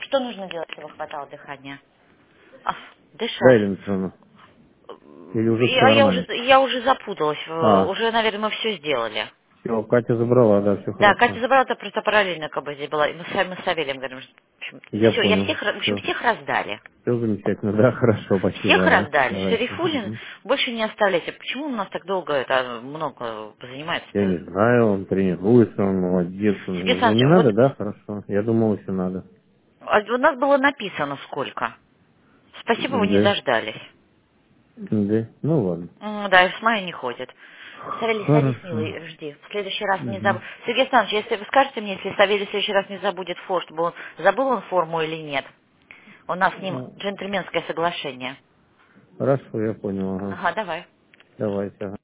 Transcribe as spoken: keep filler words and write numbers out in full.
Что нужно делать, чтобы хватало дыхания? А, Да, дышать. или Александровна? Или уже все Я, я уже нормально? я уже запуталась. э, А, Уже, наверное, мы все сделали. все, Катя забрала, да, все Да, Катя хорошо. забрала, это просто параллельно как бы здесь была. И мы с, мы с Савелием говорим, Я все, я понял. всех, ра- в общем, Все, всех раздали. все замечательно. Да, хорошо, спасибо, Всех ага. раздали. Давайте. Шерифулин Мгм. больше не оставляйте. Почему у нас так долго это много Я занимается-то? не знаю, он тренируется, он молодец. Он- Сергей Ну, не Александрович, надо, вот да, хорошо. Я думал, еще надо. а у нас было написано сколько. Спасибо, вы не Да, дождались. да, ну ладно. М, Да, и с мая не ходит. Савелий, садись, Хорошо. милый, жди. В следующий раз не Мгм. забудь. Сергей Александрович, если вы скажете мне, если Савелий в следующий раз не забудет фор, чтобы он забыл он форму или нет. У нас с ним А, джентльменское соглашение. хорошо, я понял, ага. Ага, давай. Давайте, ага.